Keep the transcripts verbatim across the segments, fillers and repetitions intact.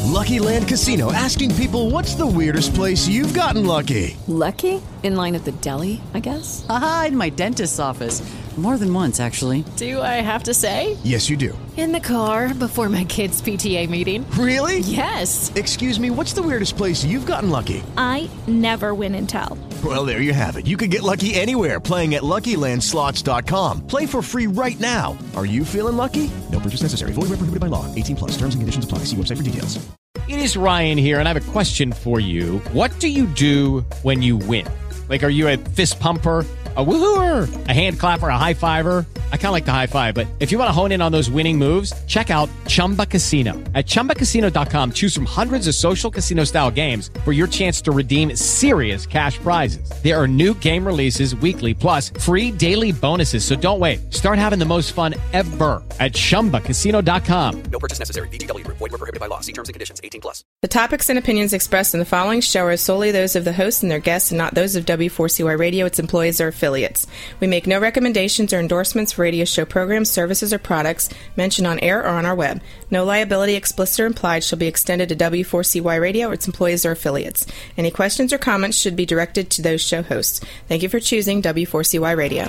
Lucky Land Casino, asking people, what's the weirdest place you've gotten lucky? Lucky? In line at the deli, I guess? Aha, in my dentist's office. More than once, actually. Do I have to say? Yes, you do. In the car before my kids' P T A meeting. Really? Yes. Excuse me, what's the weirdest place you've gotten lucky? I never win and tell. Well, there you have it. You can get lucky anywhere, playing at Lucky Land Slots dot com. Play for free right now. Are you feeling lucky? No purchase necessary. Void where prohibited by law. eighteen plus. Terms and conditions apply. See website for details. It is Ryan here, and I have a question for you. What do you do when you win? Like, are you a fist pumper, a woohooer, a hand clapper, a high fiver? I kind of like the high five, but if you want to hone in on those winning moves, check out Chumba Casino. At Chumba Casino dot com, choose from hundreds of social casino-style games for your chance to redeem serious cash prizes. There are new game releases weekly, plus free daily bonuses, so don't wait. Start having the most fun ever at Chumba Casino dot com. No purchase necessary. V G W. Void where prohibited by law. See terms and conditions. eighteen plus. The topics and opinions expressed in the following show are solely those of the host and their guests and not those of W four C Y Radio, its employees, or affiliates. We make no recommendations or endorsements for radio show programs, services, or products mentioned on air or on our web. No liability, explicit or implied, shall be extended to W four C Y Radio or its employees or affiliates. Any questions or comments should be directed to those show hosts. Thank you for choosing W four C Y Radio.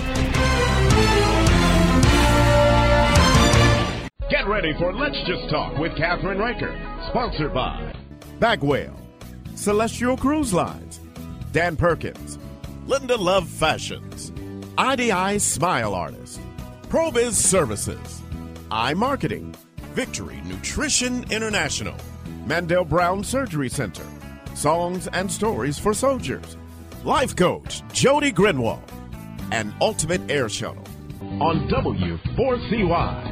Get ready for Let's Just Talk with Catherine Riker, sponsored by Bagwell, Celestial Cruise Lines, Dan Perkins, Linda Love Fashions, I D I Smile Artist, ProBiz Services, iMarketing, Victory Nutrition International, Mandel Brown Surgery Center, Songs and Stories for Soldiers, Life Coach Jody Grinwald, and Ultimate Air Shuttle on W four C Y.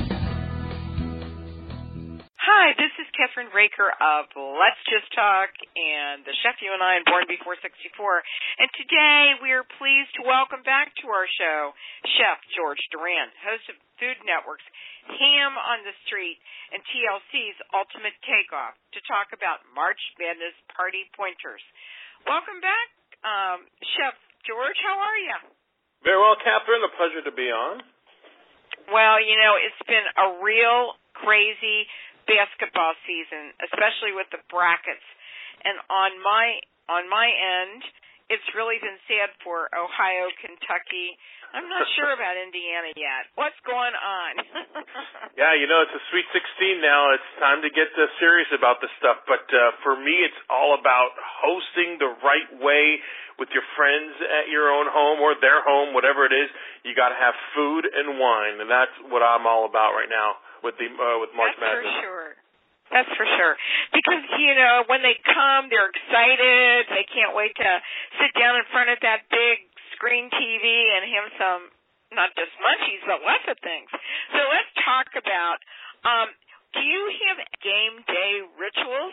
Hi, this is Catherine Raker of Let's Just Talk and the Chef You and I and Born Before sixty-four. And today we are pleased to welcome back to our show Chef George Duran, host of Food Network's Ham on the Street and T L C's Ultimate Takeoff, to talk about March Madness Party Pointers. Welcome back, um, Chef George. How are you? Very well, Catherine. A pleasure to be on. Well, you know, it's been a real crazy basketball season, especially with the brackets. And on my on my end, it's really been sad for Ohio, Kentucky. I'm not sure about Indiana yet. What's going on? Yeah, you know, it's a Sweet sixteen now. It's time to get uh, serious about this stuff. But uh, for me, it's all about hosting the right way with your friends at your own home or their home, whatever it is. You got to have food and wine, and that's what I'm all about right now with the uh, with March Madness. That's for sure. That's for sure. Because, you know, when they come, they're excited. They can't wait to sit down in front of that big screen T V and have some, not just munchies, but lots of things. So let's talk about, um, do you have game day rituals?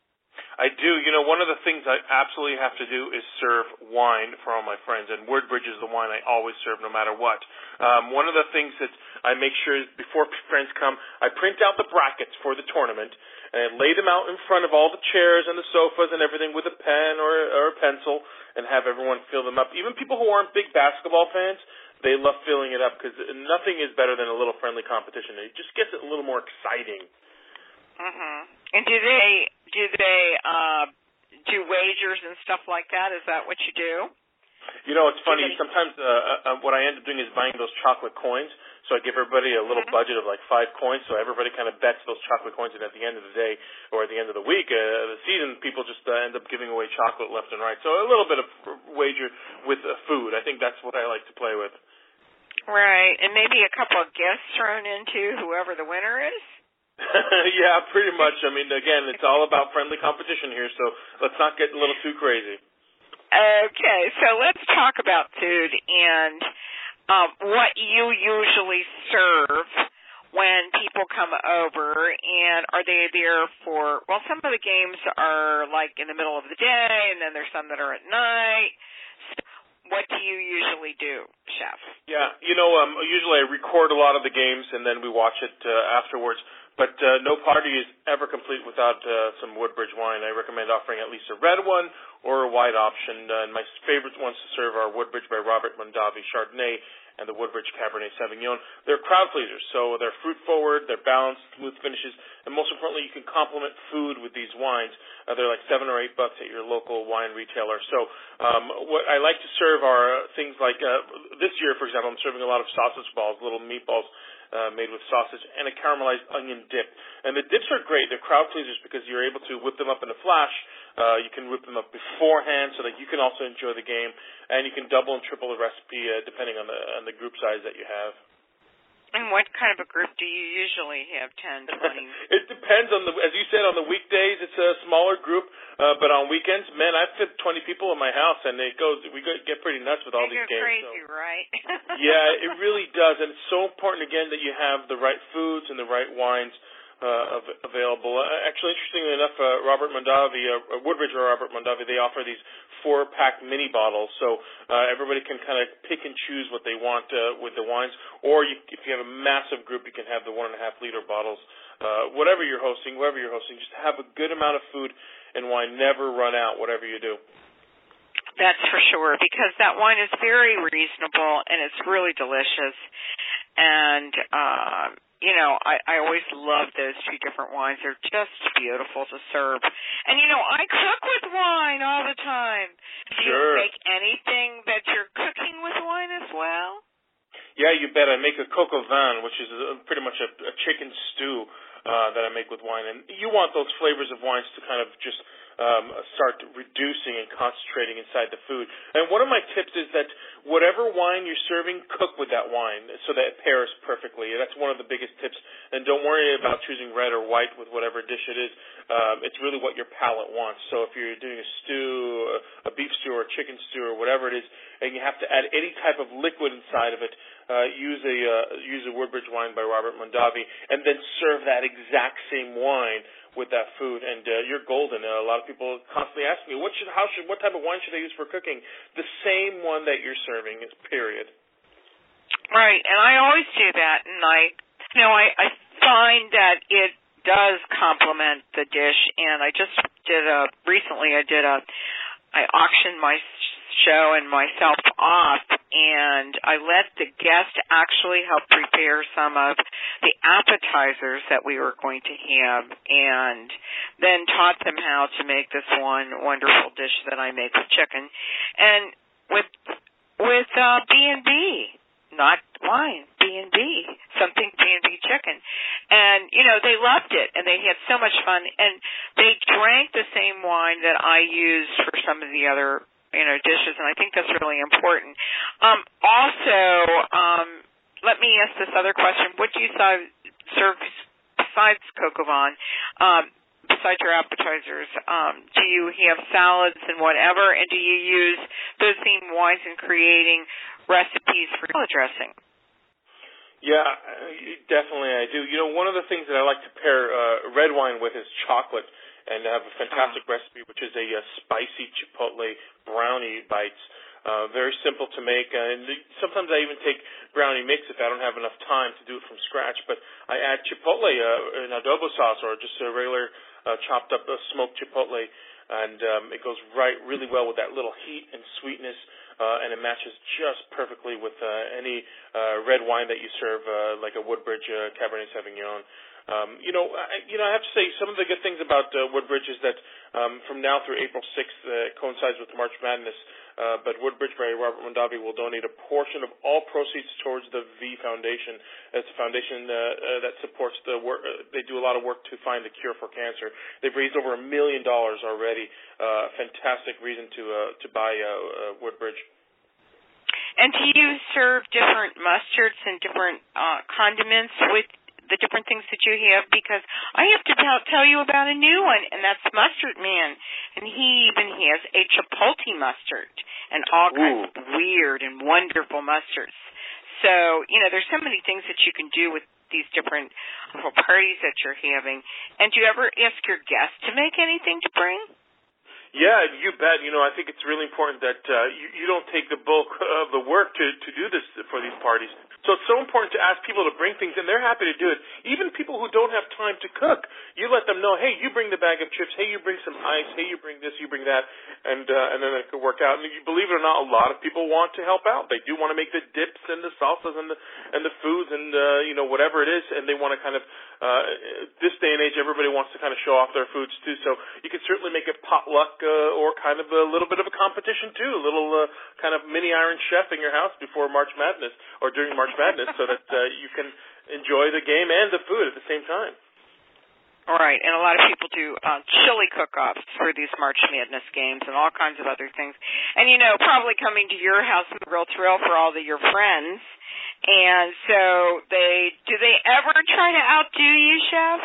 I do. You know, one of the things I absolutely have to do is serve wine for all my friends, and Woodbridge is the wine I always serve no matter what. Um, one of the things that I make sure is before friends come, I print out the brackets for the tournament, and I lay them out in front of all the chairs and the sofas and everything with a pen or, or a pencil and have everyone fill them up. Even people who aren't big basketball fans, they love filling it up because nothing is better than a little friendly competition. It just gets it a little more exciting. Mhm. And do they do they uh, do wagers and stuff like that? Is that what you do? You know, it's funny. Sometimes uh, uh, what I end up doing is buying those chocolate coins. So I give everybody a little mm-hmm. budget of like five coins, so everybody kind of bets those chocolate coins, and at the end of the day or at the end of the week, uh, the season, people just uh, end up giving away chocolate left and right. So a little bit of wager with uh, food. I think that's what I like to play with. Right, and maybe a couple of gifts thrown into whoever the winner is? Yeah, pretty much. I mean, again, it's all about friendly competition here, so let's not get a little too crazy. Okay, so let's talk about food and um, what you usually serve when people come over, and are they there for, well, some of the games are like in the middle of the day, and then there's some that are at night. So what do you usually do, Chef? Yeah, you know, um, usually I record a lot of the games, and then we watch it uh, afterwards. But uh, no party is ever complete without uh, some Woodbridge wine. I recommend offering at least a red one or a white option. Uh, and my favorite ones to serve are Woodbridge by Robert Mondavi Chardonnay and the Woodbridge Cabernet Sauvignon. They're crowd pleasers, so they're fruit forward, they're balanced, smooth finishes, and most importantly, you can complement food with these wines. Uh, they're like seven or eight bucks at your local wine retailer. So um, what I like to serve are things like uh, this year, for example, I'm serving a lot of sausage balls, little meatballs uh, made with sausage, and a caramelized onion dip. And the dips are great. They're crowd pleasers because you're able to whip them up in a flash. Uh, you can whip them up beforehand so that you can also enjoy the game, and you can double and triple the recipe uh, depending on the on the group size that you have. And what kind of a group do you usually have, ten, twenty? It depends on the, as you said, on the weekdays it's a smaller group, uh, but on weekends, man, I fit twenty people in my house, and it goes, we get pretty nuts with all they these go games. Crazy, so. right? Yeah, it really does, and it's so important again that you have the right foods and the right wines uh, av- available. Uh, actually, interestingly enough, uh, Robert Mondavi, uh, Woodbridge or Robert Mondavi, they offer these four-pack mini bottles, so uh, everybody can kind of pick and choose what they want uh, with the wines. Or you, if you have a massive group, you can have the one and a half liter bottles. Uh, whatever you're hosting, whoever you're hosting, just have a good amount of food and wine. Never run out, whatever you do. That's for sure, because that wine is very reasonable and it's really delicious. And uh, you know, I, I always love those two different wines. They're just beautiful to serve. And, you know, I cook with wine all the time. Do you Sure. make anything that you're cooking with wine as well? Yeah, you bet. I make a coq au vin, which is a, pretty much a, a chicken stew uh, that I make with wine. And you want those flavors of wines to kind of just um, start reducing and concentrating inside the food. And one of my tips is that whatever wine you're serving, cook with that wine so that it pairs perfectly. That's one of the biggest tips. And don't worry about choosing red or white with whatever dish it is. Um, it's really what your palate wants. So if you're doing a stew, a beef stew or a chicken stew or whatever it is, and you have to add any type of liquid inside of it, uh, use a uh, use a Woodbridge wine by Robert Mondavi, and then serve that exact same wine with that food, and uh, you're golden. Uh, a lot of people constantly ask me, what should, how should, what type of wine should I use for cooking? The same one that you're serving, is period. Right, and I always do that, and I, you know, I, I find that it does complement the dish, and I just did a, recently I did a, I auctioned my show and myself off, and I let the guest actually help prepare some of the appetizers that we were going to have, and then taught them how to make this one wonderful dish that I make with chicken, and with with uh, B and B, not wine, B and B, something B and B chicken, and you know they loved it, and they had so much fun, and they drank the same wine that I used for some of the other, you know, dishes, and I think that's really important. Um, also, um, let me ask this other question. What do you serve besides coq au vin, um, besides your appetizers? Um, do you have salads and whatever, and do you use those same wines in creating recipes for salad dressing? Yeah, definitely I do. You know, one of the things that I like to pair uh, red wine with is chocolate. And I have a fantastic uh-huh. recipe, which is a, a spicy chipotle brownie bites. Uh, very simple to make. Uh, and sometimes I even take brownie mix if I don't have enough time to do it from scratch. But I add chipotle, uh, an adobo sauce, or just a regular uh, chopped up uh, smoked chipotle. And um, it goes right really well with that little heat and sweetness. Uh, and it matches just perfectly with uh, any uh, red wine that you serve, uh, like a Woodbridge uh, Cabernet Sauvignon. Um, you know, I, you know, I have to say some of the good things about uh, Woodbridge is that um, from now through April sixth, uh, it coincides with March Madness. Uh, but Woodbridge by Robert Mondavi will donate a portion of all proceeds towards the V Foundation. It's a foundation uh, uh, that supports the work. Uh, they do a lot of work to find the cure for cancer. They've raised over a million dollars already. Uh, fantastic reason to uh, to buy uh, uh, Woodbridge. And do you serve different mustards and different uh, condiments with the different things that you have? Because I have to tell, tell you about a new one, and that's Mustard Man. And he even has a chipotle mustard and all kinds Ooh. of weird and wonderful mustards. So, you know, there's so many things that you can do with these different little parties that you're having. And do you ever ask your guests to make anything to bring? Yeah, you bet. You know, I think it's really important that uh, you, you don't take the bulk of the work to, to do this for these parties. So it's so important to ask people to bring things, and they're happy to do it. Even people who don't have time to cook, you let them know, hey, you bring the bag of chips, hey, you bring some ice, hey, you bring this, you bring that, and uh, and then it could work out. And you believe it or not, a lot of people want to help out. They do want to make the dips and the salsas and the and the foods and uh, you know whatever it is, and they want to kind of uh, this day and age, everybody wants to kind of show off their foods too. So you can certainly make it potluck uh, or kind of a little bit of a competition too, a little uh, kind of mini Iron Chef in your house before March Madness or during March Madness, so that uh, you can enjoy the game and the food at the same time. All right, and a lot of people do uh, chili cook-offs for these March Madness games and all kinds of other things. And, you know, probably coming to your house is a real thrill for all of your friends. And so they do they ever try to outdo you, Chef?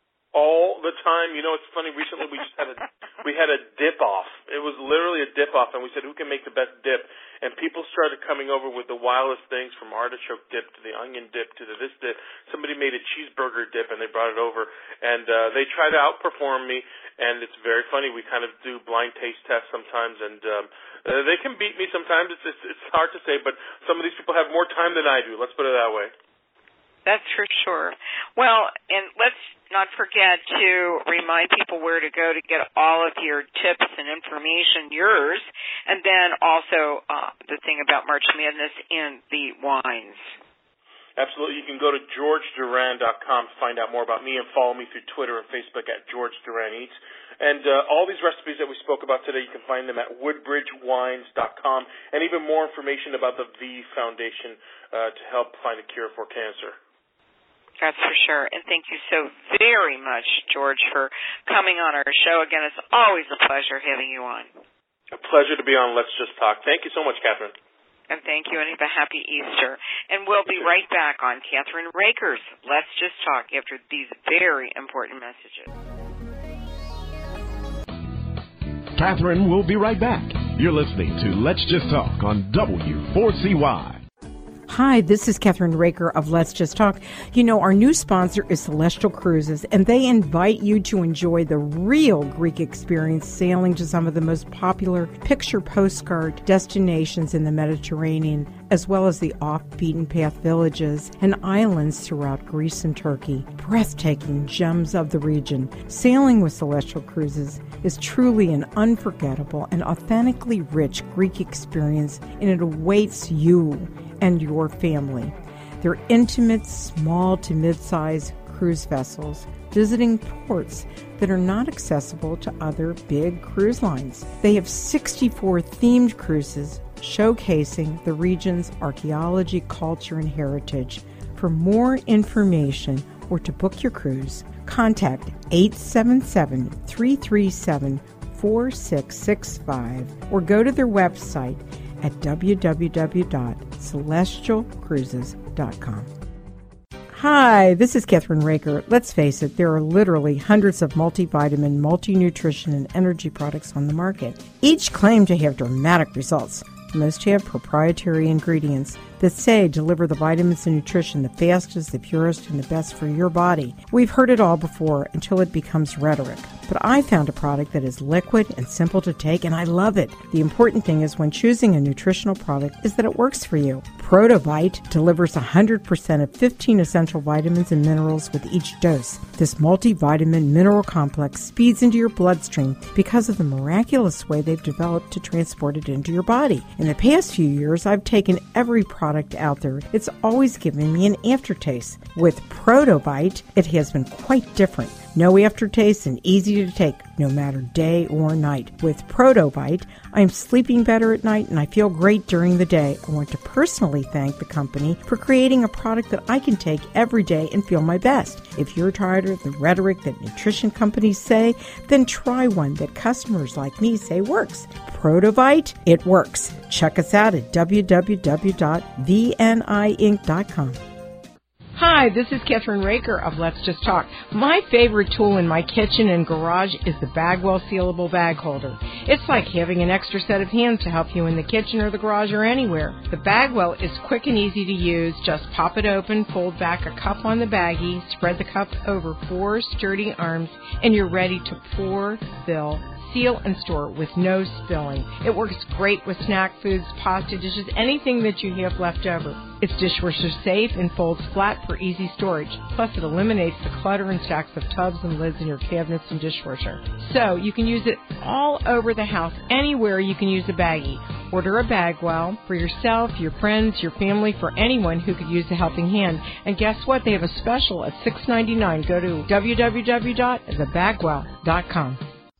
All the time. You know, it's funny. Recently, we just had a we had a dip off. It was literally a dip off, and we said, "Who can make the best dip?" And people started coming over with the wildest things, from artichoke dip to the onion dip to the this dip. Somebody made a cheeseburger dip, and they brought it over, and uh, they try to outperform me. And it's very funny. We kind of do blind taste tests sometimes, and um, uh, they can beat me sometimes. It's, it's it's hard to say, but some of these people have more time than I do. Let's put it that way. That's for sure. Well, and let's not forget to remind people where to go to get all of your tips and information, yours, and then also uh, the thing about March Madness and the wines. Absolutely. You can go to george duran dot com to find out more about me and follow me through Twitter and Facebook at George Duran Eats. And uh, all these recipes that we spoke about today, you can find them at woodbridge wines dot com, and even more information about the V Foundation uh, to help find a cure for cancer. That's for sure. And thank you so very much, George, for coming on our show. Again, it's always a pleasure having you on. A pleasure to be on Let's Just Talk. Thank you so much, Catherine. And thank you, and have a happy Easter. And we'll be right back on Catherine Raker's Let's Just Talk after these very important messages. Catherine will be right back. You're listening to Let's Just Talk on W four C Y. Hi, this is Catherine Raker of Let's Just Talk. You know, our new sponsor is Celestial Cruises, and they invite you to enjoy the real Greek experience sailing to some of the most popular picture postcard destinations in the Mediterranean, as well as the off-beaten-path villages and islands throughout Greece and Turkey. Breathtaking gems of the region. Sailing with Celestial Cruises is truly an unforgettable and authentically rich Greek experience, and it awaits you and your family. They're intimate, small to mid-size cruise vessels visiting ports that are not accessible to other big cruise lines. They have sixty-four themed cruises showcasing the region's archaeology, culture, and heritage. For more information or to book your cruise, contact eight seven seven, three three seven, four six six five or go to their website at w w w dot celestial cruises dot com. Hi, this is Catherine Raker. Let's face it, there are literally hundreds of multivitamin, multi-nutrition, and energy products on the market. Each claim to have dramatic results. Most have proprietary ingredients that say deliver the vitamins and nutrition the fastest, the purest, and the best for your body. We've heard it all before until it becomes rhetoric. But I found a product that is liquid and simple to take, and I love it. The important thing is when choosing a nutritional product is that it works for you. Protovite delivers one hundred percent of fifteen essential vitamins and minerals with each dose. This multivitamin mineral complex speeds into your bloodstream because of the miraculous way they've developed to transport it into your body. In the past few years, I've taken every product out there. It's always given me an aftertaste. With Protovite, it has been quite different. No aftertaste and easy to take, no matter day or night. With Protovite, I'm sleeping better at night and I feel great during the day. I want to personally thank the company for creating a product that I can take every day and feel my best. If you're tired of the rhetoric that nutrition companies say, then try one that customers like me say works. Protovite, it works. Check us out at w w w dot v n i inc dot com. Hi, this is Catherine Raker of Let's Just Talk. My favorite tool in my kitchen and garage is the Bagwell Sealable Bag Holder. It's like having an extra set of hands to help you in the kitchen or the garage or anywhere. The Bagwell is quick and easy to use. Just pop it open, fold back a cup on the baggie, spread the cup over four sturdy arms, and you're ready to pour, fill, seal and store with no spilling. It works great with snack foods, pasta dishes, anything that you have left over. It's dishwasher safe and folds flat for easy storage. Plus, it eliminates the clutter and stacks of tubs and lids in your cabinets and dishwasher. So, you can use it all over the house. Anywhere you can use a Baggie. Order a Bagwell for yourself, your friends, your family, for anyone who could use a helping hand. And guess what? They have a special at six ninety-nine. Go to w w w dot the bagwell dot com.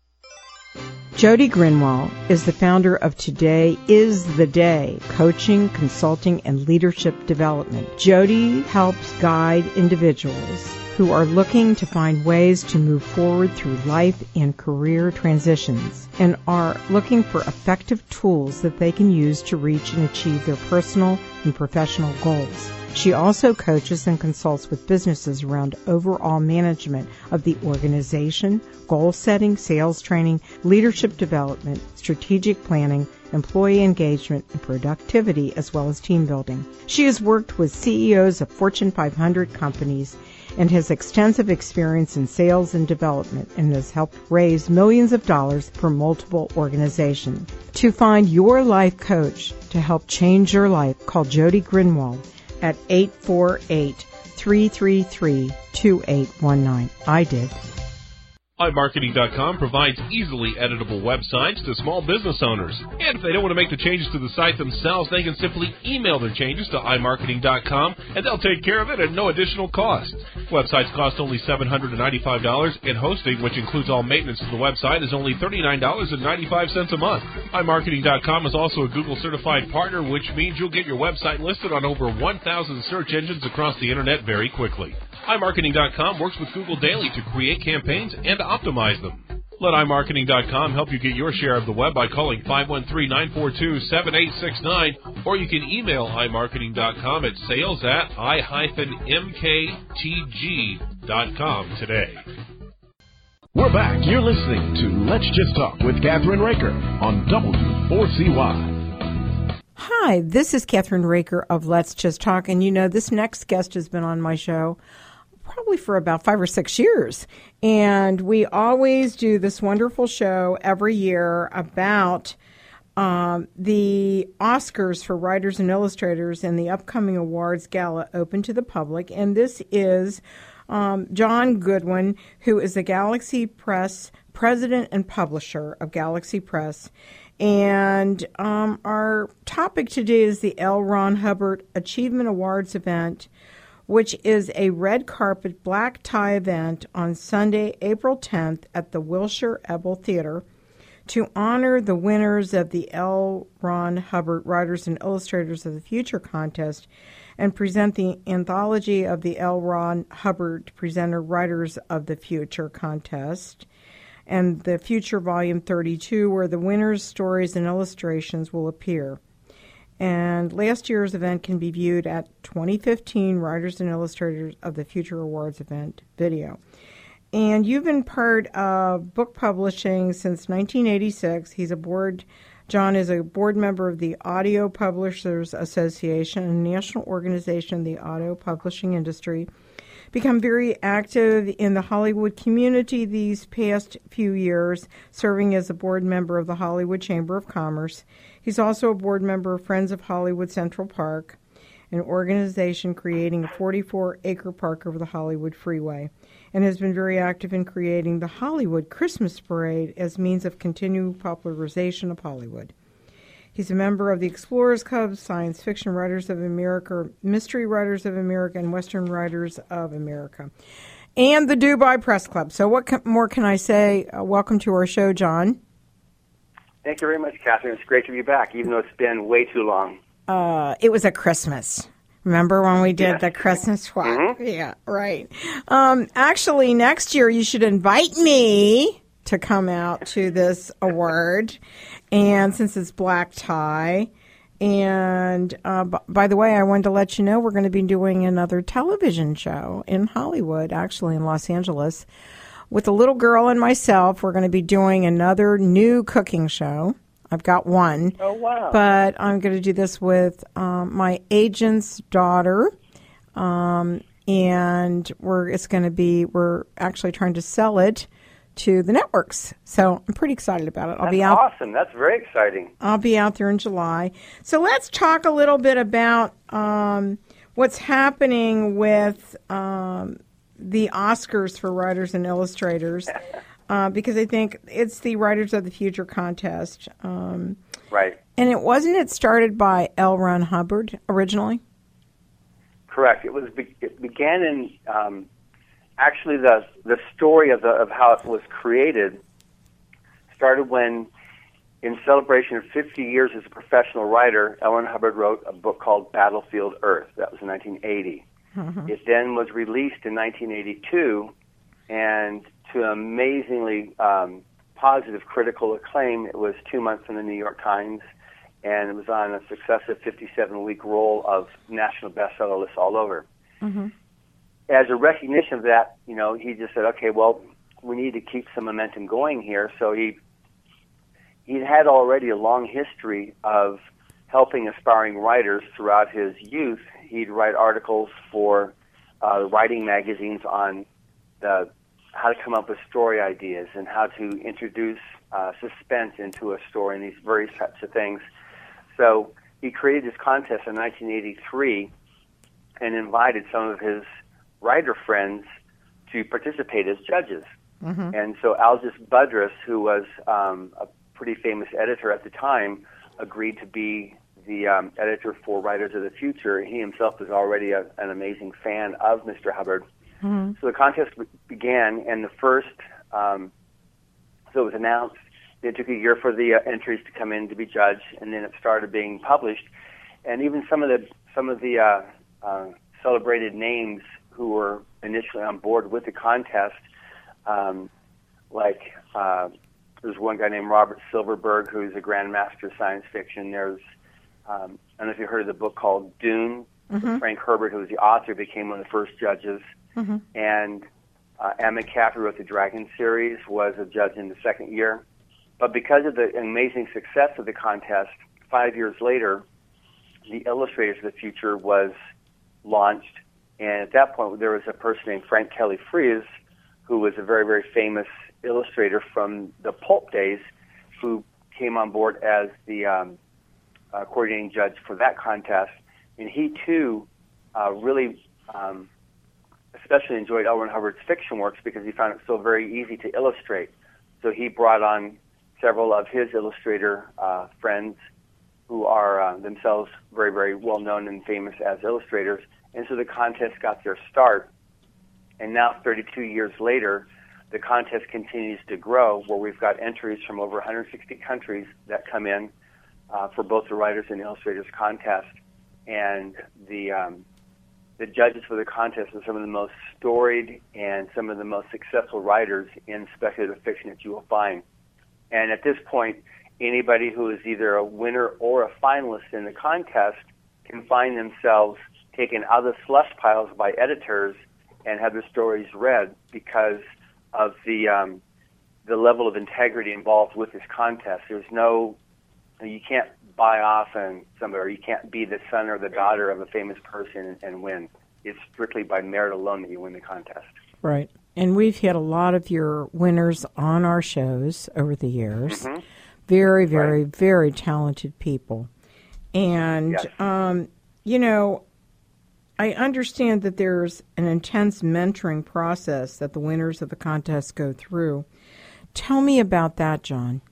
Jody Grinwall is the founder of Today is the Day, coaching, consulting, and leadership development. Jody helps guide individuals who are looking to find ways to move forward through life and career transitions and are looking for effective tools that they can use to reach and achieve their personal and professional goals. She also coaches and consults with businesses around overall management of the organization, goal setting, sales training, leadership development, strategic planning, employee engagement, and productivity, as well as team building. She has worked with C E Os of Fortune five hundred companies and has extensive experience in sales and development and has helped raise millions of dollars for multiple organizations. To find your life coach to help change your life, call Jody Grinwall at eight four eight, three three three, two eight one nine. I did. i marketing dot com provides easily editable websites to small business owners. And if they don't want to make the changes to the site themselves, they can simply email their changes to i marketing dot com, and they'll take care of it at no additional cost. Websites cost only seven hundred ninety-five dollars, and hosting, which includes all maintenance to the website, is only thirty-nine dollars and ninety-five cents a month. i marketing dot com is also a Google-certified partner, which means you'll get your website listed on over one thousand search engines across the Internet very quickly. i marketing dot com works with Google Daily to create campaigns and optimize them. Let i marketing dot com help you get your share of the web by calling five one three, nine four two, seven eight six nine, or you can email i marketing dot com at sales at i m k t g dot com today. We're back. You're listening to Let's Just Talk with Catherine Raker on W four C Y. Hi, this is Catherine Raker of Let's Just Talk, and you know, this next guest has been on my show probably for about five or six years. And we always do this wonderful show every year about um, the Oscars for writers and illustrators and the upcoming awards gala open to the public. And this is um, John Goodwin, who is the Galaxy Press president and publisher of Galaxy Press. And um, our topic today is the L. Ron Hubbard Achievement Awards event, which is a red carpet black tie event on Sunday, April tenth at the Wilshire Ebel Theater to honor the winners of the L. Ron Hubbard Writers and Illustrators of the Future contest and present the anthology of the L. Ron Hubbard Presenter Writers of the Future contest and the Future Volume thirty-two, where the winners' stories and illustrations will appear. And last year's event can be viewed at twenty fifteen Writers and Illustrators of the Future Awards event video. And you've been part of book publishing since nineteen eighty-six. He's a board, John is a board member of the Audio Publishers Association, a national organization in the audio publishing industry. Become very active in the Hollywood community these past few years, serving as a board member of the Hollywood Chamber of Commerce. He's also a board member of Friends of Hollywood Central Park, an organization creating a forty-four acre park over the Hollywood Freeway, and has been very active in creating the Hollywood Christmas Parade as means of continued popularization of Hollywood. He's a member of the Explorers Club, Science Fiction Writers of America, Mystery Writers of America, and Western Writers of America, and the Dubai Press Club. So what can, more can I say? Uh, welcome to our show, John. Thank you very much, Catherine. It's great to be back, even though it's been way too long. Uh, it was a Christmas. Remember when we did yes. the Christmas swap? Mm-hmm. Yeah, right. Um, actually, next year you should invite me to come out to this award. And since it's black tie, and uh, b- by the way, I wanted to let you know we're going to be doing another television show in Hollywood, actually in Los Angeles, with a little girl and myself. We're going to be doing another new cooking show. I've got one. Oh, wow. But I'm going to do this with um, my agent's daughter, um, and we're it's going to be, we're actually trying to sell it to the networks. So I'm pretty excited about it. I'll That's be out. awesome. That's very exciting. I'll be out there in July. So let's talk a little bit about um, what's happening with um, the Oscars for writers and illustrators, uh, because I think it's the Writers of the Future contest. Um, right. And it wasn't it started by L. Ron Hubbard originally? Correct. It was. It began in um, actually the the story of the of how it was created started when, in celebration of fifty years as a professional writer, L. Ron Hubbard wrote a book called Battlefield Earth. That was in nineteen eighty. Mm-hmm. It then was released in nineteen eighty-two, and to amazingly um, positive critical acclaim, it was two months in the New York Times. And it was on a successive fifty-seven week roll of national bestseller lists all over. Mm-hmm. As a recognition of that, you know, he just said, okay, well, we need to keep some momentum going here. So he he had already a long history of helping aspiring writers throughout his youth. He'd write articles for uh, writing magazines on the, how to come up with story ideas and how to introduce uh, suspense into a story and these various types of things. So he created this contest in nineteen eighty-three and invited some of his writer friends to participate as judges. Mm-hmm. And so Algis Budrys, who was um, a pretty famous editor at the time, agreed to be the um, editor for Writers of the Future. He himself was already a, an amazing fan of Mister Hubbard. Mm-hmm. So the contest began, and the first, um, so it was announced. It took a year for the uh, entries to come in to be judged, and then it started being published. And even some of the some of the uh, uh, celebrated names who were initially on board with the contest, um, like uh, there's one guy named Robert Silverberg, who's a grandmaster of science fiction. There's um, I don't know if you heard of the book called Dune. Mm-hmm. Frank Herbert, who was the author, became one of the first judges. Mm-hmm. And uh, Anne McCaffrey, who wrote the Dragon series, was a judge in the second year. But because of the amazing success of the contest, five years later, the Illustrators of the Future was launched. And at that point, there was a person named Frank Kelly Freas, who was a very, very famous illustrator from the pulp days, who came on board as the um, uh, coordinating judge for that contest. And he, too, uh, really um, especially enjoyed L. Ron Hubbard's fiction works because he found it so very easy to illustrate. So he brought on several of his illustrator uh, friends who are uh, themselves very, very well-known and famous as illustrators. And so the contest got their start. And now, thirty-two years later, the contest continues to grow, where we've got entries from over one hundred sixty countries that come in uh, for both the Writers and Illustrators contest. And the um, the judges for the contest are some of the most storied and some of the most successful writers in speculative fiction that you will find. And at this point, anybody who is either a winner or a finalist in the contest can find themselves taken out of the slush piles by editors and have their stories read because of the um, the level of integrity involved with this contest. There's no, you can't buy off on somebody, or you can't be the son or the daughter of a famous person and, and win. It's strictly by merit alone that you win the contest. Right. And we've had a lot of your winners on our shows over the years. Mm-hmm. Very, very, right. very talented people. And, yes. um, you know, I understand that there's an intense mentoring process that the winners of the contest go through. Tell me about that, John.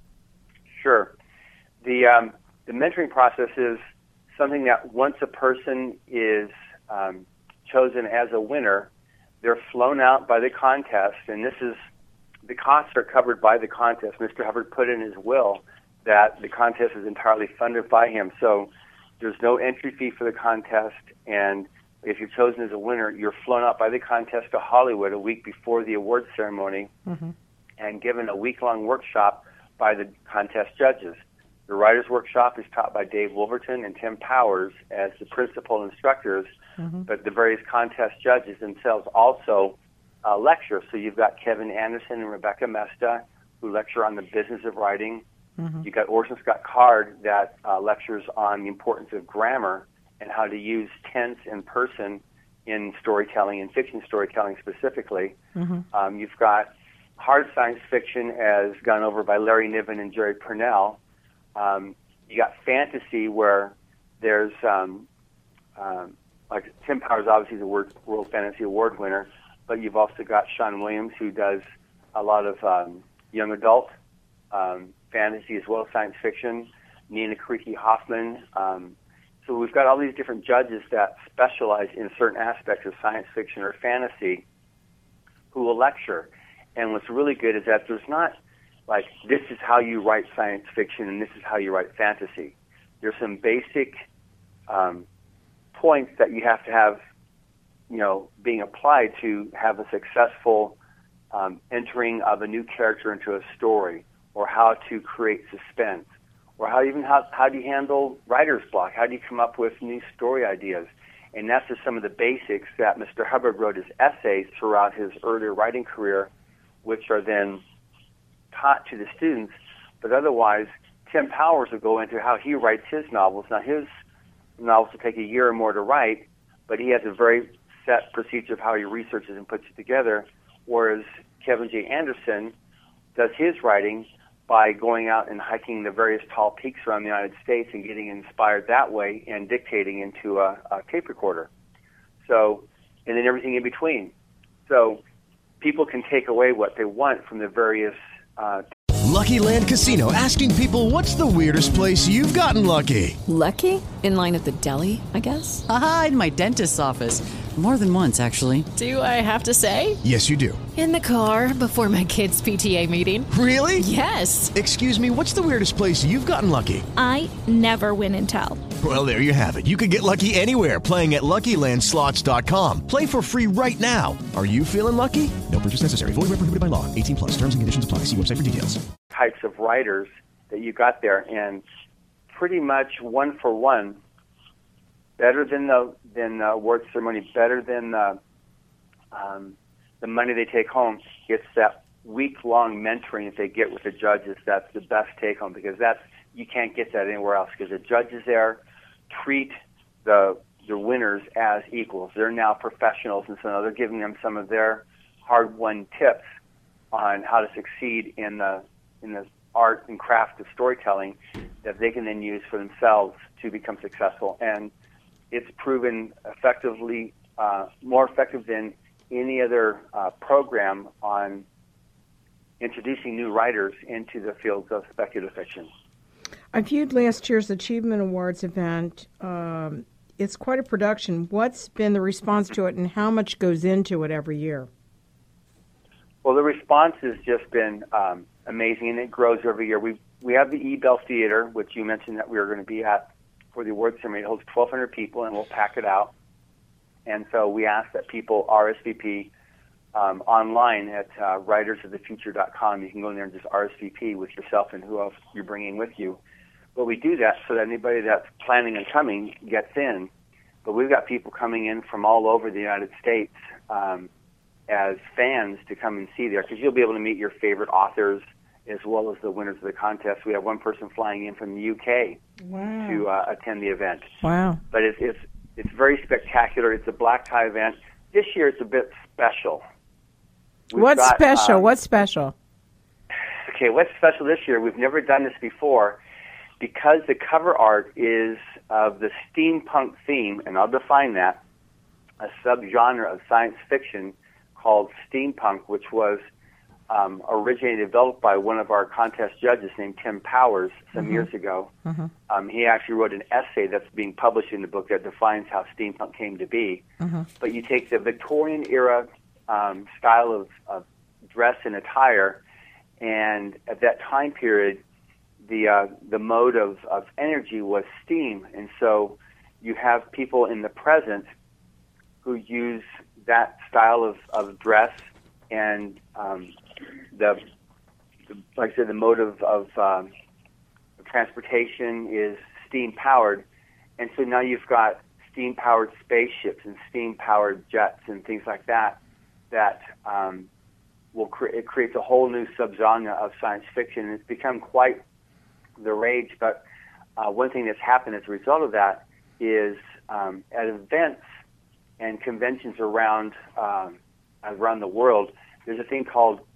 Sure. The, um, the mentoring process is something that once a person is um, chosen as a winner, they're flown out by the contest, and this is, the costs are covered by the contest. Mister Hubbard put in his will that the contest is entirely funded by him, so there's no entry fee for the contest, and if you're chosen as a winner, you're flown out by the contest to Hollywood a week before the awards ceremony mm-hmm. and given a week-long workshop by the contest judges. The Writers' Workshop is taught by Dave Wolverton and Tim Powers as the principal instructors, mm-hmm. but the various contest judges themselves also uh, lecture. So you've got Kevin Anderson and Rebecca Mesta, who lecture on the business of writing. Mm-hmm. You've got Orson Scott Card that uh, lectures on the importance of grammar and how to use tense and person in storytelling and fiction storytelling specifically. Mm-hmm. Um, you've got hard science fiction, as gone over by Larry Niven and Jerry Purnell. Um, you got fantasy, where there's um, um, like Tim Powers, obviously the World, World Fantasy Award winner, but you've also got Sean Williams, who does a lot of um, young adult um, fantasy as well as science fiction. Nina Kriki Hoffman. Um, so we've got all these different judges that specialize in certain aspects of science fiction or fantasy who will lecture. And what's really good is that there's not like, this is how you write science fiction and this is how you write fantasy. There's some basic um, points that you have to have, you know, being applied to have a successful um, entering of a new character into a story, or how to create suspense, or how even how, how do you handle writer's block? How do you come up with new story ideas? And that's just some of the basics that Mister Hubbard wrote as essays throughout his earlier writing career, which are then taught to the students. But otherwise, Tim Powers will go into how he writes his novels. Now, his novels will take a year or more to write, but he has a very set procedure of how he researches and puts it together, whereas Kevin J. Anderson does his writing by going out and hiking the various tall peaks around the United States and getting inspired that way and dictating into a, a tape recorder. So, and then everything in between. So people can take away what they want from the various uh, Lucky Land Casino, asking people, what's the weirdest place you've gotten lucky? Lucky? In line at the deli, I guess? Aha, in my dentist's office. More than once, actually. Do I have to say? Yes, you do. In the car before my kids' P T A meeting. Really? Yes. Excuse me, what's the weirdest place you've gotten lucky? I never win and tell. Well, there you have it. You can get lucky anywhere, playing at Lucky Land Slots dot com. Play for free right now. Are you feeling lucky? No purchase necessary. Void where prohibited by law. eighteen plus. Terms and conditions apply. See website for details. Types of writers that you got there, and pretty much one for one, better than the than the award ceremony, better than the um, the money they take home. It's that week long mentoring that they get with the judges. That's the best take home, because that's you can't get that anywhere else, because the judges there treat the the winners as equals. They're now professionals, and so now they're giving them some of their hard won tips on how to succeed in the in the art and craft of storytelling that they can then use for themselves to become successful. And it's proven effectively, uh, more effective than any other uh, program on introducing new writers into the fields of speculative fiction. I viewed last year's Achievement Awards event. Um, it's quite a production. What's been the response to it, and how much goes into it every year? Well, the response has just been um, amazing, and it grows every year. We we have the E-Bell Theater, which you mentioned that we were going to be at for the awards ceremony. It holds twelve hundred people, and we'll pack it out. And so we ask that people R S V P um, online at uh, writers of the future dot com. You can go in there and just R S V P with yourself and who else you're bringing with you. But we do that so that anybody that's planning on coming gets in. But we've got people coming in from all over the United States um, as fans to come and see there, because you'll be able to meet your favorite authors as well as the winners of the contest. We have one person flying in from the U K wow. to uh, attend the event. Wow. But it's, it's, it's very spectacular. It's a black tie event. This year it's a bit special. We've what's got, special? Um, what's special? Okay, what's special this year? We've never done this before, because the cover art is of the steampunk theme, and I'll define that, a subgenre of science fiction called steampunk, which was um, originated and developed by one of our contest judges named Tim Powers some mm-hmm. years ago. Mm-hmm. Um, he actually wrote an essay that's being published in the book that defines how steampunk came to be. Mm-hmm. But you take the Victorian era um, style of, of dress and attire, and at that time period, the uh, the mode of, of energy was steam, and so you have people in the present who use that style of, of dress, and um, the, the like I said, the mode of, of um, transportation is steam powered, and so now you've got steam powered spaceships and steam powered jets and things like that. That um, will cre- it creates a whole new subgenre of science fiction, and it's become quite the rage. But uh, one thing that's happened as a result of that is um, at events and conventions around um, around the world, there's a thing called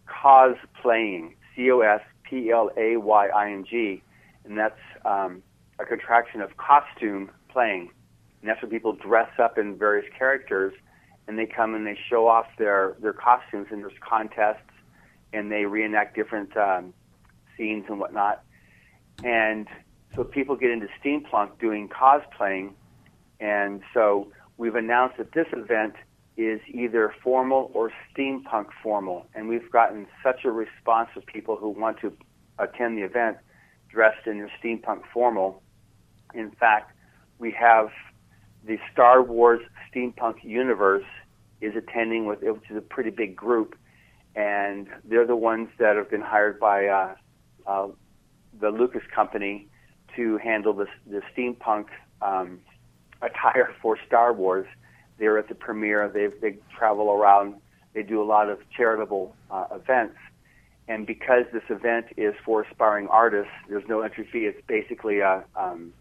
cosplaying, C O S P L A Y I N G, and that's um, a contraction of costume playing. And that's where people dress up in various characters, and they come and they show off their, their costumes, and there's contests, and they reenact different um, scenes and whatnot. And so people get into steampunk doing cosplaying, and so we've announced that this event is either formal or steampunk formal, and we've gotten such a response of people who want to attend the event dressed in their steampunk formal. In fact, we have the Star Wars Steampunk Universe is attending, with, which is a pretty big group, and they're the ones that have been hired by uh, uh, the Lucas Company to handle the, the steampunk um, attire for Star Wars. They're at the premiere. They they travel around. They do a lot of charitable uh, events. And because this event is for aspiring artists, there's no entry fee. It's basically a, um,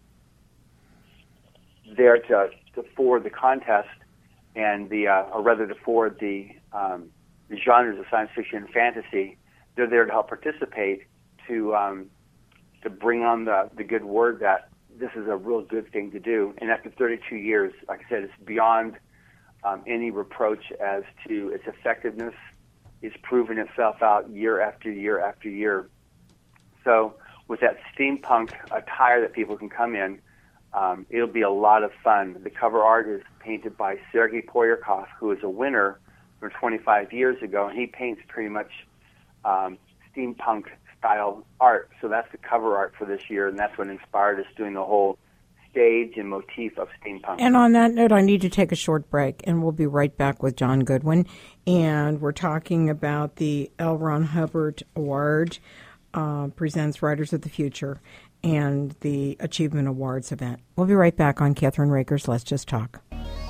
there to, to forward the contest and the, uh, or rather to forward the, um, the genres of science fiction and fantasy. They're there to help participate, to um, to bring on the, the good word that this is a real good thing to do. And after thirty-two years, like I said, it's beyond um, any reproach as to its effectiveness. It's proven itself out year after year after year. So with that steampunk attire that people can come in, um, it'll be a lot of fun. The cover art is painted by Sergei Poyarkov, who is a winner from twenty-five years ago, and he paints pretty much um, steampunk style art. So that's the cover art for this year, and that's what inspired us doing the whole stage and motif of steampunk. And on that note, I need to take a short break, and we'll be right back with John Goodwin. And we're talking about the L. Ron Hubbard Award, uh, presents Writers of the Future, and the Achievement Awards event. We'll be right back on Catherine Raker's Let's Just Talk.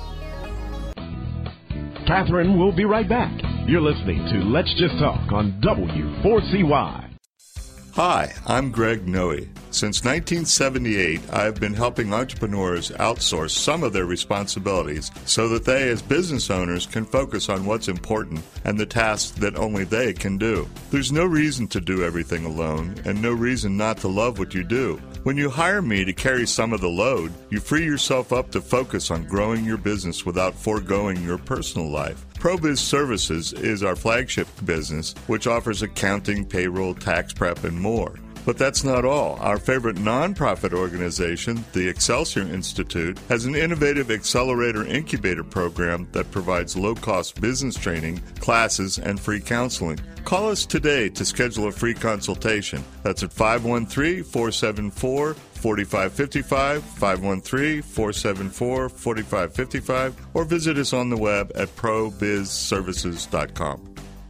Catherine will be right back. You're listening to Let's Just Talk on W four C Y. Hi, I'm Greg Noe. Since nineteen seventy-eight, I have been helping entrepreneurs outsource some of their responsibilities so that they, as business owners, can focus on what's important and the tasks that only they can do. There's no reason to do everything alone and no reason not to love what you do. When you hire me to carry some of the load, you free yourself up to focus on growing your business without foregoing your personal life. ProBiz Services is our flagship business, which offers accounting, payroll, tax prep, and more. But that's not all. Our favorite nonprofit organization, the Excelsior Institute, has an innovative accelerator incubator program that provides low-cost business training, classes, and free counseling. Call us today to schedule a free consultation. That's at five one three, four seven four, four five five five, five one three, four seven four, four five five five, or visit us on the web at pro biz services dot com.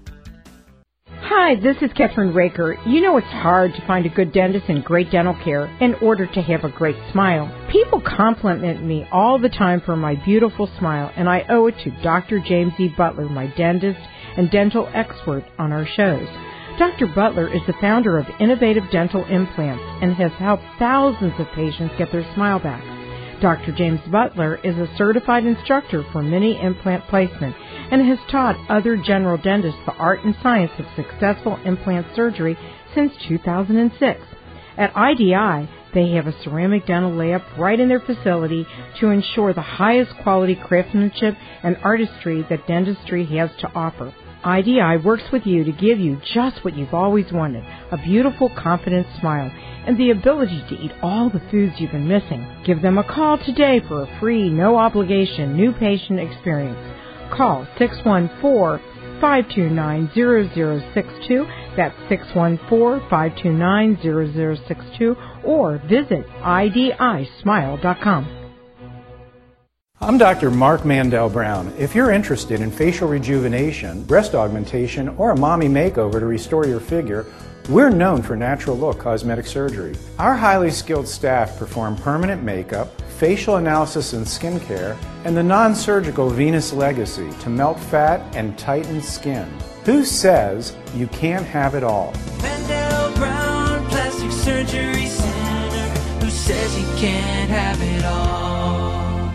Hi, this is Catherine Raker. You know it's hard to find a good dentist and great dental care in order to have a great smile. People compliment me all the time for my beautiful smile, and I owe it to Doctor James E. Butler, my dentist and dental expert on our shows. Doctor Butler is the founder of Innovative Dental Implants and has helped thousands of patients get their smile back. Doctor James Butler is a certified instructor for mini implant placement and has taught other general dentists the art and science of successful implant surgery since two thousand six. At I D I, they have a ceramic dental layup right in their facility to ensure the highest quality craftsmanship and artistry that dentistry has to offer. I D I works with you to give you just what you've always wanted, a beautiful, confident smile, and the ability to eat all the foods you've been missing. Give them a call today for a free, no-obligation, new patient experience. Call six one four, five two nine, zero zero six two, that's six one four, five two nine, zero zero six two, or visit I D I smile dot com. I'm Doctor Mark Mandel Brown. If you're interested in facial rejuvenation, breast augmentation, or a mommy makeover to restore your figure, we're known for natural look cosmetic surgery. Our highly skilled staff perform permanent makeup, facial analysis and skincare, and the non-surgical Venus Legacy to melt fat and tighten skin. Who says you can't have it all? Mandel Brown Plastic Surgery Center. Who says you can't have it all?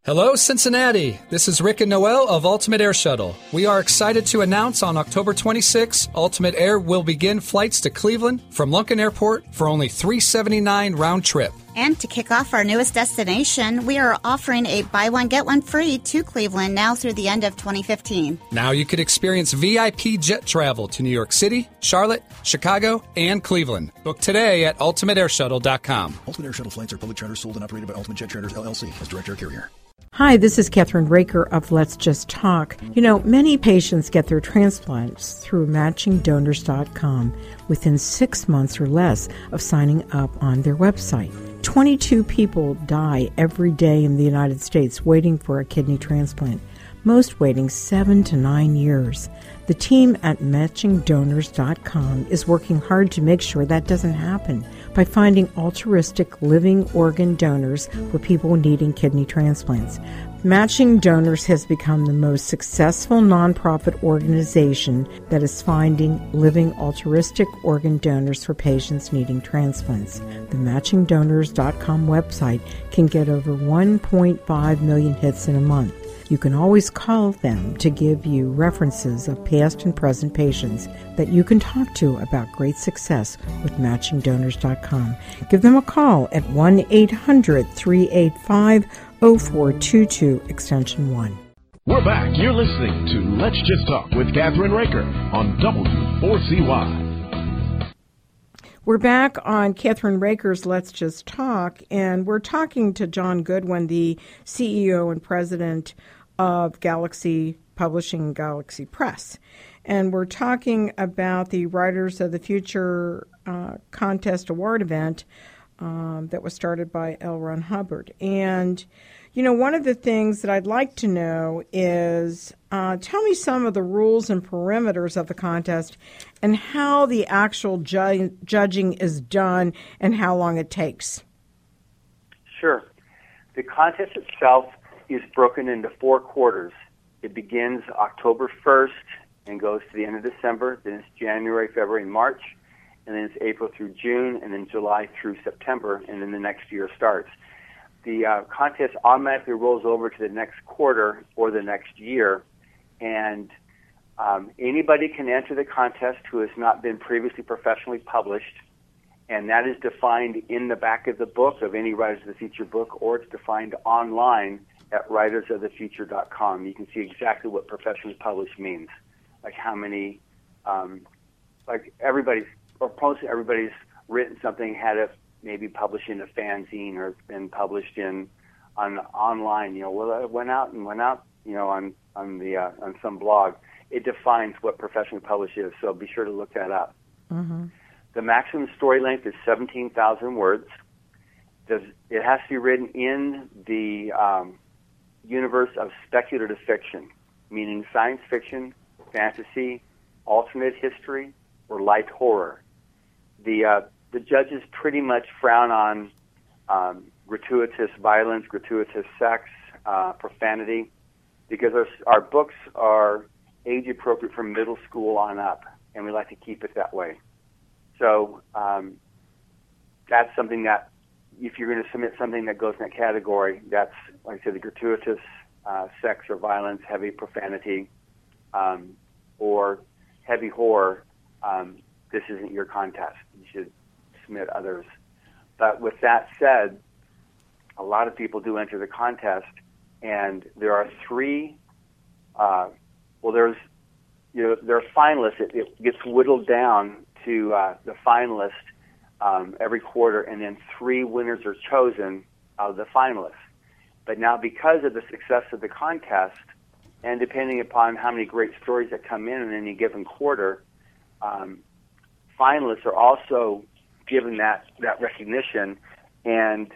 Hello, Cincinnati. This is Rick and Noel of Ultimate Air Shuttle. We are excited to announce on October twenty-sixth, Ultimate Air will begin flights to Cleveland from Lunken Airport for only three hundred seventy-nine dollars round trip. And to kick off our newest destination, we are offering a buy one, get one free to Cleveland now through the end of twenty fifteen. Now you could experience V I P jet travel to New York City, Charlotte, Chicago, and Cleveland. Book today at ultimate air shuttle dot com. Ultimate Air Shuttle flights are public charters sold and operated by Ultimate Jet Charters, L L C, as direct air carrier. Hi, this is Catherine Raker of Let's Just Talk. You know, many patients get their transplants through matching donors dot com within six months or less of signing up on their website. twenty-two people die every day in the United States waiting for a kidney transplant, most waiting seven to nine years. The team at matching donors dot com is working hard to make sure that doesn't happen by finding altruistic living organ donors for people needing kidney transplants. Matching Donors has become the most successful nonprofit organization that is finding living altruistic organ donors for patients needing transplants. The matching donors dot com website can get over one point five million hits in a month. You can always call them to give you references of past and present patients that you can talk to about great success with matching donors dot com. Give them a call at one eight hundred three eight five oh four two two, extension one. We're back. You're listening to Let's Just Talk with Catherine Raker on W four C Y. We're back on Catherine Raker's Let's Just Talk, and we're talking to John Goodwin, the C E O and president of Galaxy Publishing and Galaxy Press. And we're talking about the Writers of the Future uh, Contest Award event um, that was started by L. Ron Hubbard. And, you know, one of the things that I'd like to know is uh, tell me some of the rules and perimeters of the contest and how the actual ju- judging is done and how long it takes. Sure. The contest itself is broken into four quarters. It begins October first and goes to the end of December. Then it's January, February, and March. And then it's April through June, and then July through September, and then the next year starts. The uh, contest automatically rolls over to the next quarter or the next year, and um, anybody can enter the contest who has not been previously professionally published, and that is defined in the back of the book of any Writers of the Future book, or it's defined online at writers of the future dot com. You can see exactly what professionally published means, like how many, um, like everybody's, or most everybody's written something, had it maybe published in a fanzine or been published in on online. You know, well, it went out and went out, you know, on on the uh, on some blog. It defines what professionally published is, so be sure to look that up. Mm-hmm. The maximum story length is seventeen thousand words. Does, it has to be written in the um, universe of speculative fiction, meaning science fiction, fantasy, alternate history, or light horror. The uh, the judges pretty much frown on um, gratuitous violence, gratuitous sex, uh, profanity, because our, our books are age appropriate from middle school on up, and we like to keep it that way. So um, that's something that, if you're going to submit something that goes in that category, that's, like I said, the gratuitous uh, sex or violence, heavy profanity, um, or heavy horror, um, this isn't your contest. You should submit others. But with that said, a lot of people do enter the contest, and there are three, uh, well, there's, you know, there are finalists. It, it gets whittled down to uh, the finalists um, every quarter, and then three winners are chosen out of the finalists. But now, because of the success of the contest, and depending upon how many great stories that come in in any given quarter, um, finalists are also given that, that recognition, and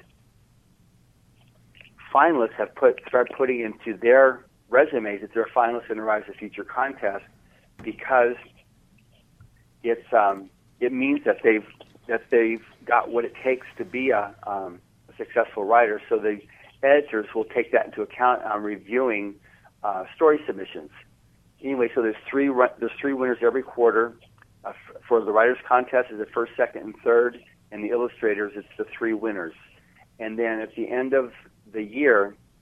finalists have put start putting into their resumes that they're finalists in the Rise of the Future contest, because it's um, it means that they've that they've got what it takes to be a, um, a successful writer. So the editors will take that into account on reviewing uh, story submissions. Anyway, so there's three there's three winners every quarter. Uh, f- for the writers contest is the first, second, and third, and the illustrators it's the three winners. And then at the end of the year,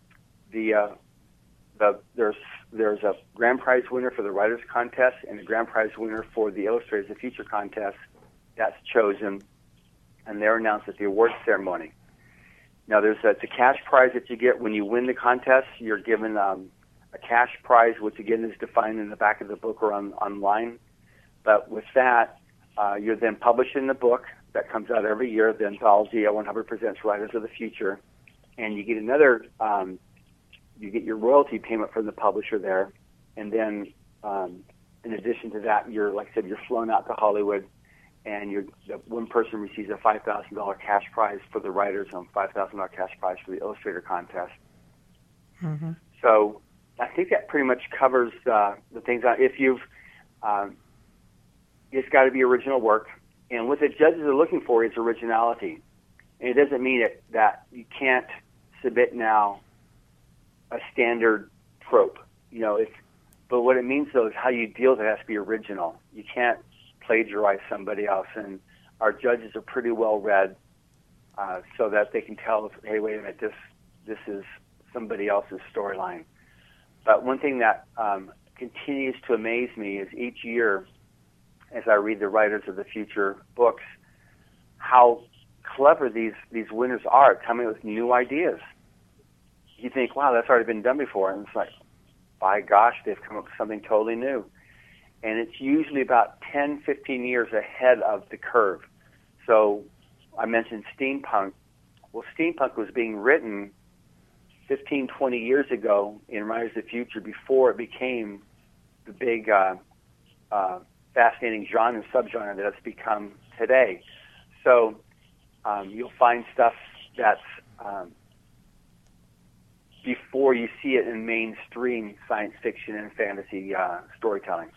the uh, the there's there's a grand prize winner for the writers contest and a grand prize winner for the Illustrators of the Future contest. That's chosen, and they're announced at the awards ceremony. Now, there's a, it's a cash prize that you get when you win the contest. You're given um, a cash prize, which again is defined in the back of the book or on online. But with that, uh, you're then published in the book that comes out every year, the anthology L one Hubbard Presents Writers of the Future, and you get another. Um, you get your royalty payment from the publisher there, and then um, in addition to that, you're like I said, you're flown out to Hollywood. And you're, one person receives a five thousand dollars cash prize for the writers and five thousand dollars cash prize for the illustrator contest. Mm-hmm. So I think that pretty much covers uh, the things. If you've, um, it's got to be original work. And what the judges are looking for is originality. And it doesn't mean it, that you can't submit now a standard trope. You know, if, but what it means, though, is how you deal with it has to be original. You can't plagiarize somebody else, and our judges are pretty well read, uh, so that they can tell if, hey, wait a minute, this this is somebody else's storyline. But one thing that um, continues to amaze me is each year, as I read the Writers of the Future books, how clever these these winners are at coming up with new ideas. You think, wow, that's already been done before, and it's like, by gosh, they've come up with something totally new. And it's usually about ten, fifteen years ahead of the curve. So I mentioned steampunk. Well, steampunk was being written fifteen, twenty years ago in Writers of the Future before it became the big, uh, uh, fascinating genre and subgenre that it's become today. So um, you'll find stuff that's um, before you see it in mainstream science fiction and fantasy uh, storytelling.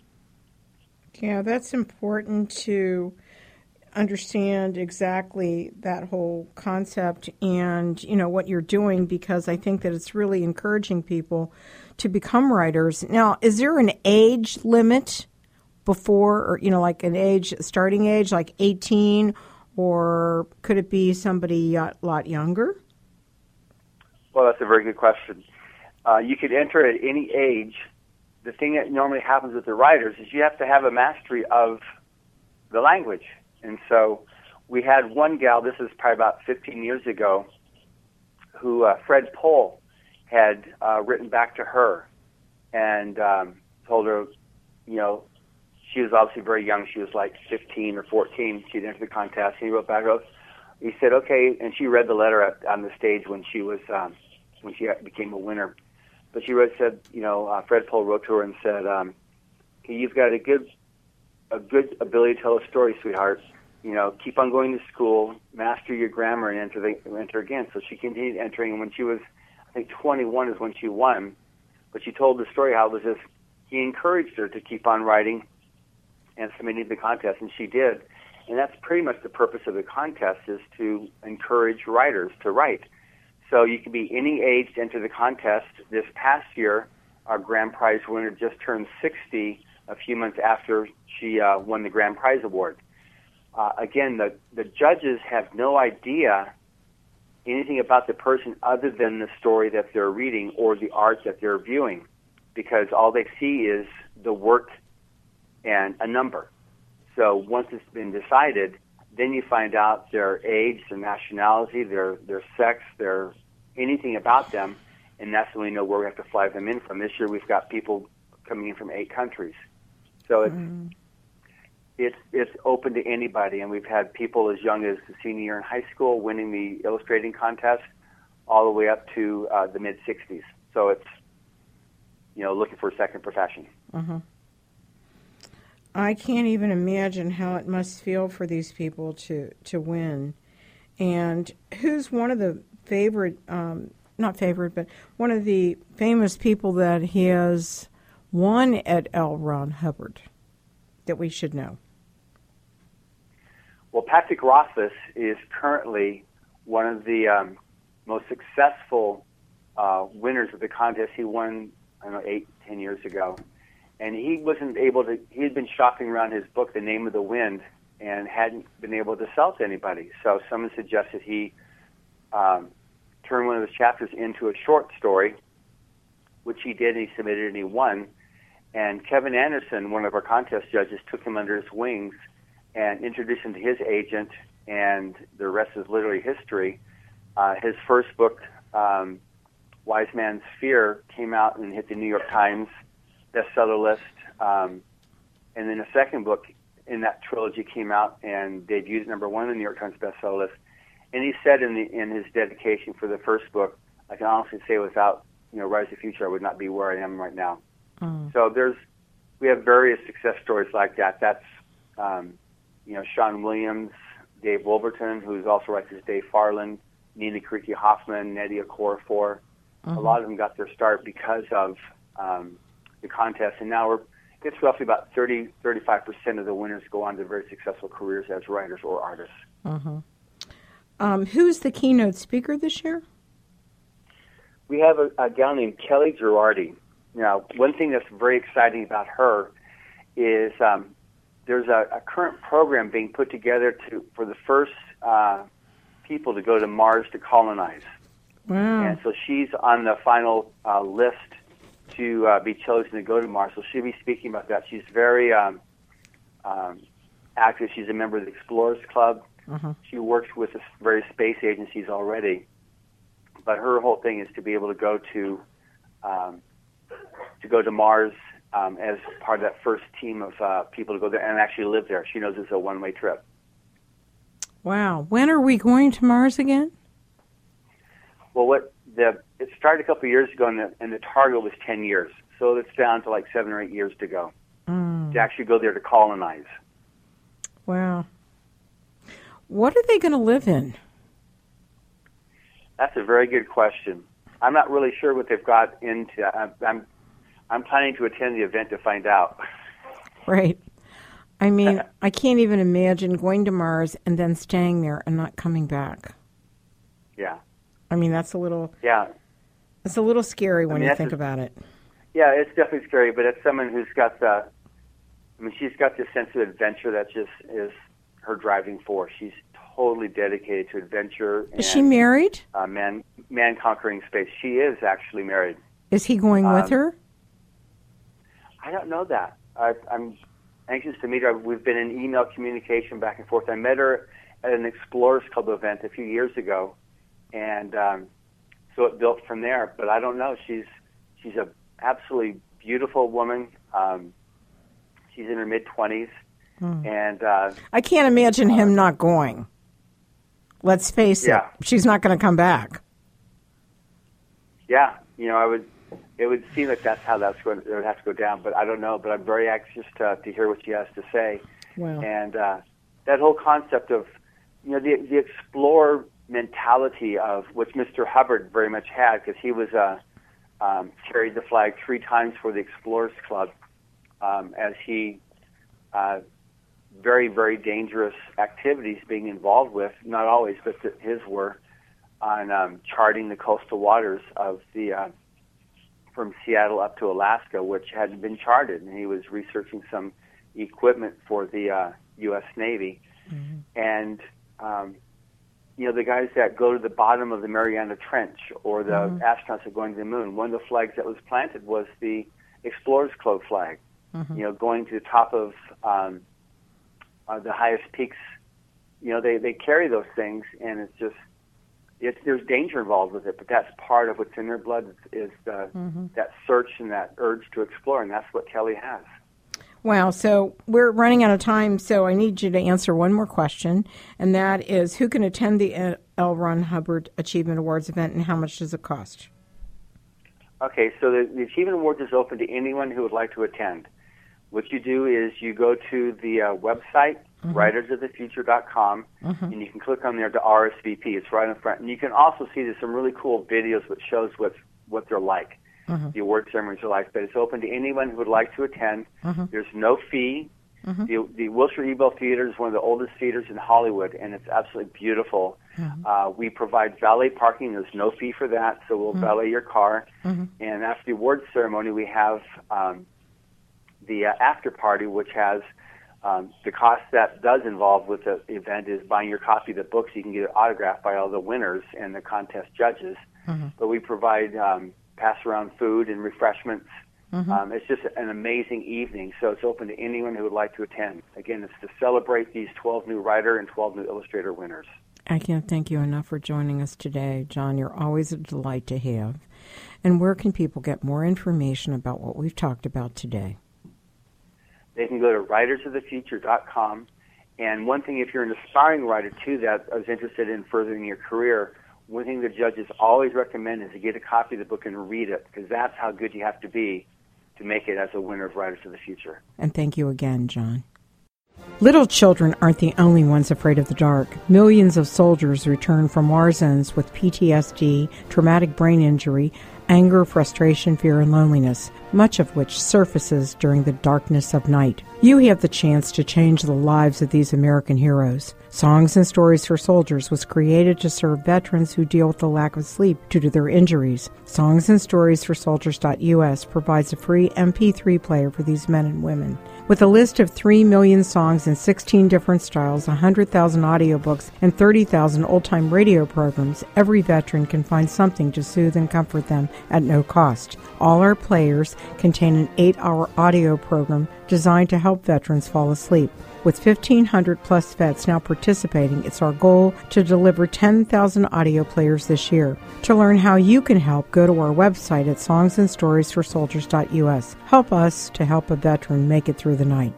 Yeah, that's important to understand exactly that whole concept and, you know, what you're doing, because I think that it's really encouraging people to become writers. Now, is there an age limit before, or, you know, like an age, starting age, like eighteen, or could it be somebody a lot younger? Well, that's a very good question. Uh, you could enter at any age. The thing that normally happens with the writers is you have to have a mastery of the language. And so we had one gal, this is probably about fifteen years ago, who uh, Fred Pohl had uh, written back to her and um, told her, you know, she was obviously very young. She was like fifteen or fourteen. She'd entered the contest. He wrote back, he said, okay, and she read the letter at, on the stage when she was um, when she became a winner. But she wrote, said, you know, uh, Fred Pohl wrote to her and said, um, okay, you've got a good, a good ability to tell a story, sweetheart. You know, keep on going to school, master your grammar, and enter the, enter again. So she continued entering, and when she was, I think, twenty-one is when she won. But she told the story how it was just, he encouraged her to keep on writing and submitting to the contest, and she did. And that's pretty much the purpose of the contest, is to encourage writers to write. So you can be any age to enter the contest. This past year, our grand prize winner just turned sixty a few months after she uh, won the grand prize award. Uh, again, the, the judges have no idea anything about the person other than the story that they're reading or the art that they're viewing, because all they see is the work and a number. So once it's been decided, then you find out their age, their nationality, their their sex, their anything about them, and that's when we know where we have to fly them in from. This year we've got people coming in from eight countries. So it's mm. it's it's open to anybody, and we've had people as young as the senior year in high school winning the illustrating contest, all the way up to uh, the mid sixties. So it's, you know, looking for a second profession. Uh-huh. I can't even imagine how it must feel for these people to, to win. And who's one of the favorite, um, not favorite, but one of the famous people that has won at L. Ron Hubbard that we should know? Well, Patrick Rothfuss is currently one of the um, most successful uh, winners of the contest. He won, I don't know, eight, ten years ago. And he wasn't able to, he had been shopping around his book, The Name of the Wind, and hadn't been able to sell to anybody. So someone suggested he um, turn one of his chapters into a short story, which he did, and he submitted and he won. And Kevin Anderson, one of our contest judges, took him under his wings and introduced him to his agent, and the rest is literally history. Uh, his first book, um, Wise Man's Fear, came out and hit the New York Times bestseller list. Um, and then a second book in that trilogy came out and debuted at number one in the New York Times bestseller list. And he said in, the, in his dedication for the first book, I can honestly say without, you know, Rise of the Future, I would not be where I am right now. Mm. So there's, we have various success stories like that. That's, um, you know, Sean Williams, Dave Wolverton, who's also writes as Dave Farland, Nina Kriki Hoffman, Nettie Okorafor. Mm-hmm. A lot of them got their start because of um, the contest, and now we're, it's roughly about thirty, thirty-five percent of the winners go on to very successful careers as writers or artists. Mm-hmm. Um, who's the keynote speaker this year? We have a, a gal named Kelly Girardi. Now, one thing that's very exciting about her is um, there's a, a current program being put together to for the first uh, people to go to Mars to colonize. Wow. And so she's on the final uh, list to uh, be chosen to go to Mars. So she'll be speaking about that. She's very um, um, active. She's a member of the Explorers Club. Uh-huh. She works with the various space agencies already. But her whole thing is to be able to go to um, to go to Mars um, as part of that first team of uh, people to go there and actually live there. She knows it's a one-way trip. Wow. When are we going to Mars again? Well, what the it started a couple of years ago, and the, and the target was ten years. So it's down to like seven or eight years to go Mm. to actually go there to colonize. Wow. What are they going to live in? That's a very good question. I'm not really sure what they've got into. I'm I'm, I'm planning to attend the event to find out. Right. I mean, I can't even imagine going to Mars and then staying there and not coming back. Yeah. I mean, that's a little. Yeah. It's a little scary when I mean, you that's think a- about it. Yeah, it's definitely scary, but it's someone who's got the. I mean, she's got this sense of adventure that just is her driving force. She's totally dedicated to adventure. Is she married? Uh, man, man conquering space. She is actually married. Is he going with Um, her? I don't know that. I, I'm anxious to meet her. We've been in email communication back and forth. I met her at an Explorers Club event a few years ago, and um, so it built from there. But I don't know. She's she's a absolutely beautiful woman. Um, she's in her mid twenties, Hmm. and uh, I can't imagine him not going. Let's face Yeah. it. She's not going to come back. yeah, you know, I would. It would seem like that's how that's going. It would have to go down, but I don't know. But I'm very anxious to to hear what she has to say. Wow. And uh, that whole concept of, you know, the the explorer mentality of which Mister Hubbard very much had, because he was uh, um, carried the flag three times for the Explorers Club, um, as he uh, very very dangerous activities being involved with. Not always, but th- his were on um, charting the coastal waters of the. Uh, from Seattle up to Alaska, which hadn't been charted, and he was researching some equipment for the uh, U S Navy. Mm-hmm. And, um, you know, the guys that go to the bottom of the Mariana Trench or the Mhm. astronauts that are going to the moon, one of the flags that was planted was the Explorers Club flag, Mhm. you know, going to the top of um, uh, the highest peaks. You know, they, they carry those things, and it's just, It's, there's danger involved with it, but that's part of what's in their blood is the, Mhm. that search and that urge to explore, and that's what Kelly has. Wow, so we're running out of time, so I need you to answer one more question, and that is who can attend the L. Ron Hubbard Achievement Awards event, and how much does it cost? Okay, so the, the Achievement Awards is open to anyone who would like to attend. What you do is you go to the uh, website, Mhm. writers of the future dot com, Mhm. and you can click on there to R S V P. It's right in front. And you can also see there's some really cool videos which shows what, what they're like, Mhm. the award ceremonies are like. But it's open to anyone who would like to attend. Mhm. There's no fee. Mhm. The, the Wilshire Ebell Theater is one of the oldest theaters in Hollywood, and it's absolutely beautiful. Mhm. Uh, we provide valet parking. There's no fee for that, so we'll Mhm. valet your car. Mhm. And after the awards ceremony, we have um, the uh, after party, which has Um, the cost that does involve with the event is buying your copy of the book so you can get it autographed by all the winners and the contest judges. Mm-hmm. But we provide um, pass-around food and refreshments. Mm-hmm. Um, it's just an amazing evening, so it's open to anyone who would like to attend. Again, it's to celebrate these twelve new writer and twelve new illustrator winners. I can't thank you enough for joining us today, John. You're always a delight to have. And where can people get more information about what we've talked about today? They can go to writers of the future dot com. And one thing, if you're an aspiring writer, too, that is interested in furthering your career, one thing the judges always recommend is to get a copy of the book and read it, because that's how good you have to be to make it as a winner of Writers of the Future. And thank you again, John. Little children aren't the only ones afraid of the dark. Millions of soldiers return from war zones with P T S D, traumatic brain injury, anger, frustration, fear, and loneliness, much of which surfaces during the darkness of night. You have the chance to change the lives of these American heroes. Songs and Stories for Soldiers was created to serve veterans who deal with the lack of sleep due to their injuries. Songs and Stories for Soldiers dot U S provides a free M P three player for these men and women. With a list of three million songs in sixteen different styles, one hundred thousand audiobooks, and thirty thousand old-time radio programs, every veteran can find something to soothe and comfort them at no cost. All our players contain an eight-hour audio program designed to help veterans fall asleep. With fifteen hundred plus vets now participating, it's our goal to deliver ten thousand audio players this year. To learn how you can help, go to our website at songs and stories for soldiers dot U S. Help us to help a veteran make it through the night.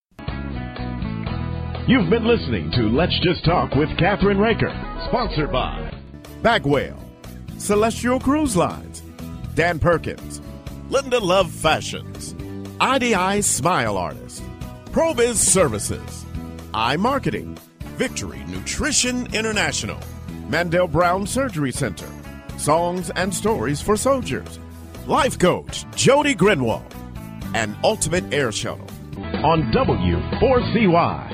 You've been listening to Let's Just Talk with Catherine Raker, sponsored by Bagwell, Celestial Cruise Lines, Dan Perkins, Linda Love Fashions, I D I Smile Artist, ProViz Services, iMarketing, Victory Nutrition International, Mandel Brown Surgery Center, Songs and Stories for Soldiers, Life Coach Jody Grinwald, and Ultimate Air Shuttle on W four C Y.